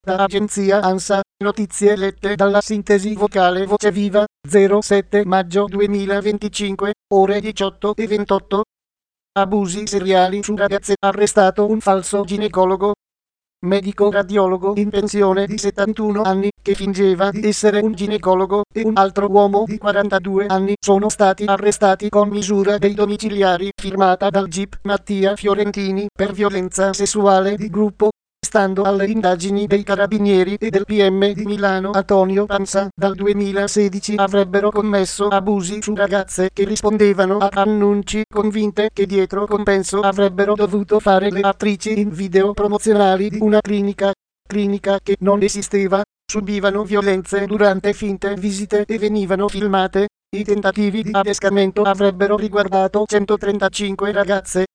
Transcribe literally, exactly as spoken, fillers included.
Da agenzia ANSA, notizie lette dalla sintesi vocale Voce Viva, zero sette maggio duemilaventicinque, ore diciotto e ventotto. Abusi seriali su ragazze, arrestato un falso ginecologo. Medico radiologo in pensione di settantuno anni, che fingeva di essere un ginecologo, e un altro uomo di quarantadue anni sono stati arrestati con misura dei domiciliari firmata dal G I P Mattia Fiorentini per violenza sessuale di gruppo. Stando alle indagini dei carabinieri e del P M di Milano Antonio Pansa, dal duemilasedici avrebbero commesso abusi su ragazze che rispondevano a annunci convinte che dietro compenso avrebbero dovuto fare le attrici in video promozionali di una clinica, clinica che non esisteva, subivano violenze durante finte visite e venivano filmate. I tentativi di adescamento avrebbero riguardato centotrentacinque ragazze,